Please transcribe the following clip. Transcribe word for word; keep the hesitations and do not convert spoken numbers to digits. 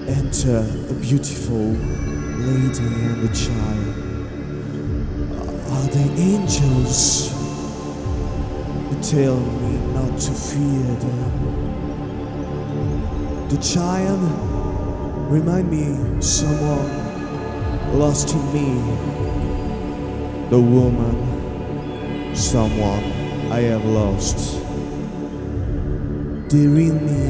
enter a beautiful lady and a child. Are they angels? They tell me not to fear them. The child remind me someone lost in me. The woman, someone I have lost. They read me